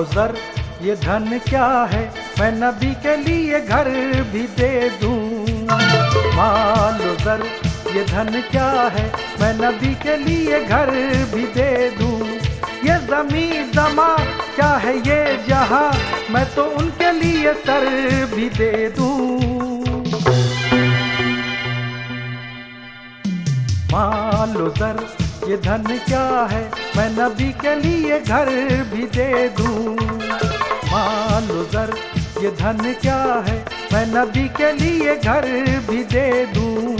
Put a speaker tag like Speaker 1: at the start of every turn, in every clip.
Speaker 1: लो ज़र ये धन क्या है, मैं नबी के लिए घर भी दे दूं। मान लो ज़र ये धन क्या है, मैं नबी के लिए घर भी दे दूं। ये ज़मीं ज़मा क्या है ये जहां, मैं तो उनके लिए सर भी दे दूं। मान लो ज़र ये धन क्या है, मैं नबी के लिए घर भी दे दूं। मान लो ज़र ये धन क्या है, मैं नबी के लिए घर भी दे दूं।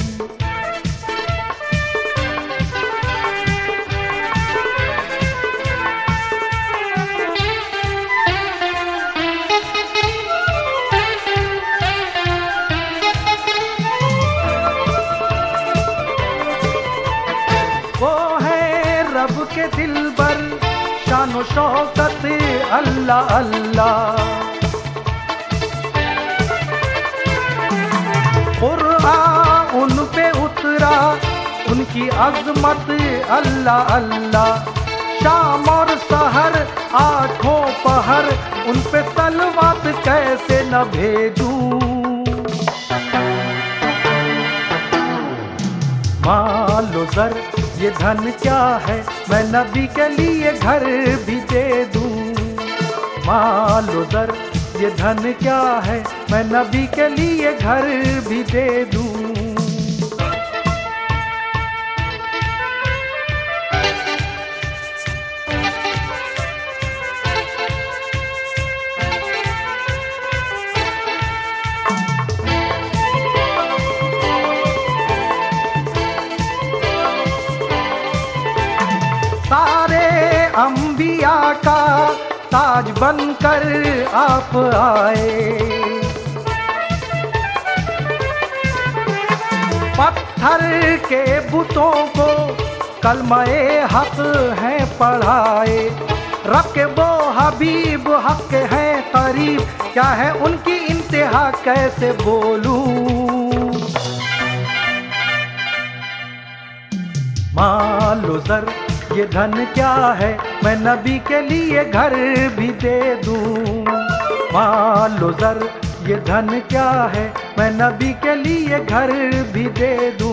Speaker 1: वो है रब के दिलबर, शानो शौकत अल्लाह अल्लाह। कुरान उन पे उतरा, उनकी अज़मत अल्लाह अल्लाह। शाम और सहर आठों पहर, उन पे सलवात कैसे न भेजूं। मान लो ज़र ये धन क्या है, मैं नबी के लिए घर भी दे दूं। मान लो ज़र ये धन क्या है, मैं नबी के लिए घर भी दे दूं। सारे अंबिया का ताज बनकर आप आए। पत्थर के बुतों को कलमाए हक हैं पढ़ाए। रब के वो हबीब हक हैं करीब, क्या है उनकी इंतहा कैसे बोलूं। मान लो ज़र ये धन क्या है, मैं नबी के लिए घर भी दे दूं। मान लो ज़र ये धन क्या है, मैं नबी के लिए घर भी दे दूं।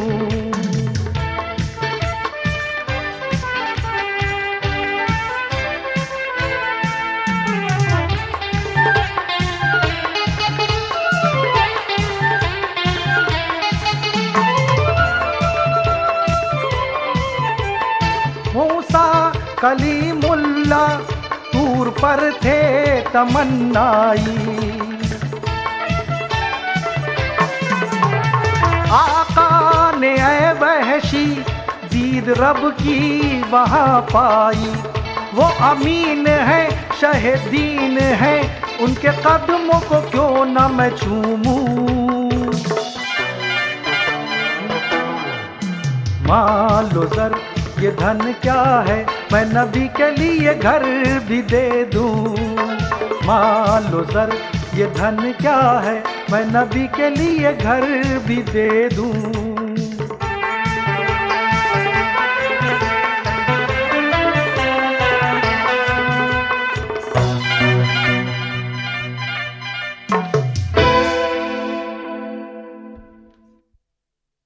Speaker 1: मूसा कलीमुल्ला तूर पर थे तमन्नाई। आका ने ऐ वहशी दीद रब की वहाँ पाई। वो अमीन है शहीदीन है, उनके कदमों को क्यों न मैं चूमूं। मान लो ज़र ये धन क्या है, मैं नबी के लिए घर भी दे दूं। मान लो ज़र ये धन क्या है, मैं नबी के लिए घर भी दे दूं।